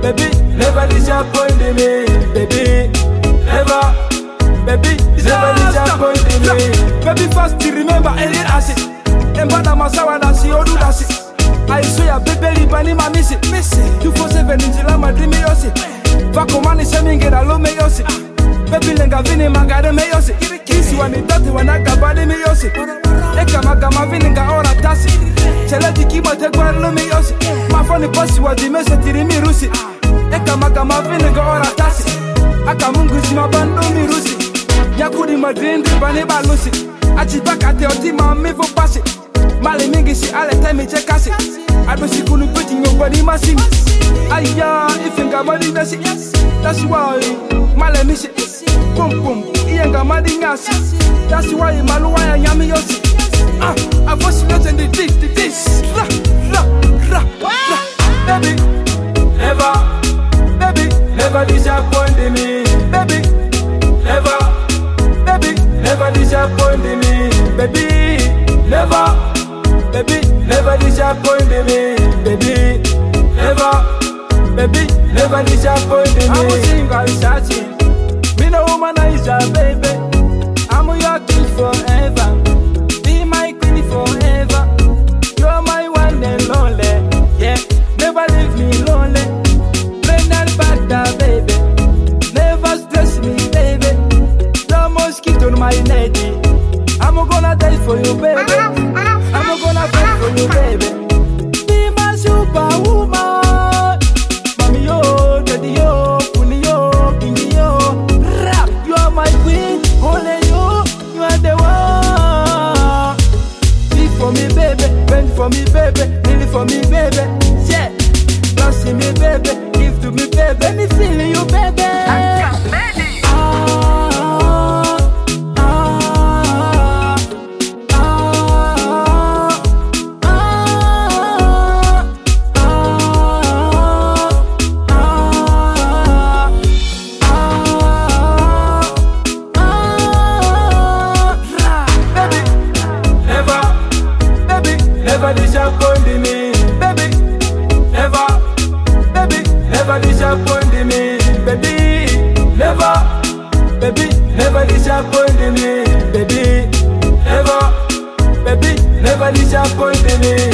baby, never disappoint me, baby, never, baby, never disappoint me. Baby, first you remember any acid, and bada masawa da si odu da si. I swear, baby, libani ma missy, 247 injila ma dreamy yosi. Vako mani semi ngeda lo me yosi. Baby lenga vini magare me yosi. Kisi wani dati wanaga badi me yosi. Eka magama vini nga ora tasi. Chele di kima te kwa lo me yosi. Mafoni posi wadi me se tiri mi rusi. Eka magama vini nga ora tasi. Aka mungu zima bando mi rusi. Yakudi madrindi bani balusi. Achibaka te oti ma mi vo pasi. Mali mingi si ale time che kasi. Ado si kunu peti nyobani masimi. Aya ifinga mali nasi. That's why male misi. Pum pum iyenga mali ngasi. That's why maluwa ya nyami yosi. I was not in the this. Ra ra ra ra. Baby, never, baby, never disappoint me. Baby, never, baby, never disappoint me. Baby, never, baby, never disappoint me. Baby, never, baby, never disappoint me. I'm a single searching. Me no womanizer, baby. I'm your king forever. Be my queen forever. You're my one and lonely. Yeah, never leave me lonely. Brendan Bata, baby. Never stress me, baby. No mosquito on my lady. I'm gonna die for you, baby. I'm gonna fight for you, baby. Be my superwoman. Mami yo, daddy yo, kuni yo, kingi yo. Rap, you are my queen. Only you are the one. Be for me, baby. Bend for me, baby. Really for me, baby. Yeah. Bless me, baby. Give to me, baby. Let me feel you, baby. Never disappoint me, baby. Never, baby, never disappoint me, baby. Never, baby, never disappoint me, baby. Never, baby, never disappoint me.